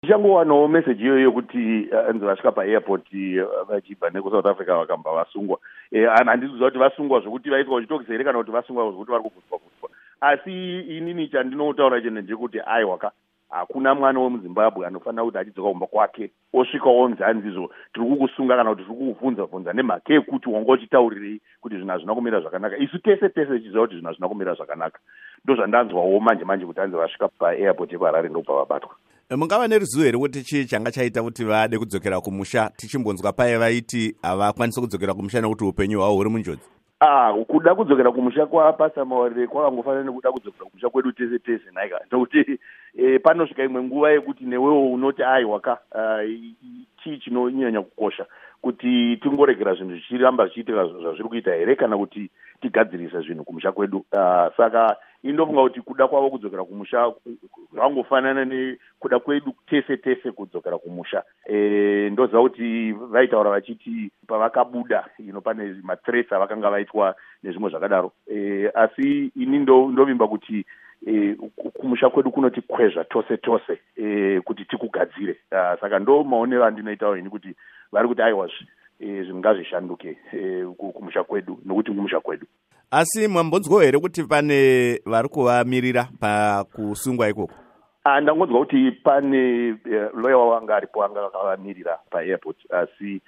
Ndichangowanawo meseji iyoyo yekuti anzi vasvika paairport vachibva nekusouth Africa vakamba vasungwa. Handisi kuziva kuti vasungwa zvokuti vaitwa uchitokisi here kana kuti vasungwa zvokuti vari kubvutwa. Asi inini chandinotaura chene ndechekuti aiwaka hakuna mwana wemuZimbabwe anofanira kuti achidzoka kumba kwake osvika onzi hanzizvo tiri kukusunga kana kuti tiri kukubvunza nemhaka yekuti wanga uchitaurirei kuti zvinhu hazvina kumira zvakanaka. Isu tese tichiziva kuti zvinhu hazvina kumira zvakanaka. Ndozvandanzwawo manje kuti vasvika paairport yepaHarare ndobva vabatwa. Mungava neruzivo here kuti chii changa chaita kuti vade kudzokera kumusha, tichimbonzwa paye vaiti havakwanisi kudzokera kumusha nekuti upenyu hwavo huri munjodzi? Kuda kudzokera kumusha kwaPastor Mawarire kwakangofanana nekuda kudzokera kumusha kwedu tese naika. Ndokuti panosvika imwe nguva yekuti newewo unoti aiwaka chii chinonyanya kukosha kuti tingoregera zvinhu zvichiramba zvichiitika zvazviri kuita here kana kuti tigadzirise zvinhu kumusha kwedu. Saka indofunga kuti kuda kwavo kudzokera kumusha zvangofanana nekuda kwedu tese kudzokera kumusha. Ndoziva kuti vaitaura vachiti pavakabuda pane mathreats avakanga vaitwa nezvimwe zvakadaro. Asi ini ndovimba kuti kumusha kwedu kunotikwezva tose kuti tikugadzire. Saka ndo maonero andinoitawo ini kuti vari kuti aiwazve zvinhu ngazvishanduke kumusha kwedu nokuti kumusha kwedu. Asi mwambonzwawo here kuti pane vari kuvamirira pakusungwa ikoko? Ndangonzwa kuti pane lawyer wanga aripo anga akavamirira paairport, asi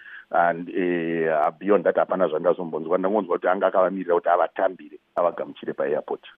beyond that hapana zvandazombonzwa. Ndangonzwa kuti anga akavamirira kuti avatambire avagamuchire paairport.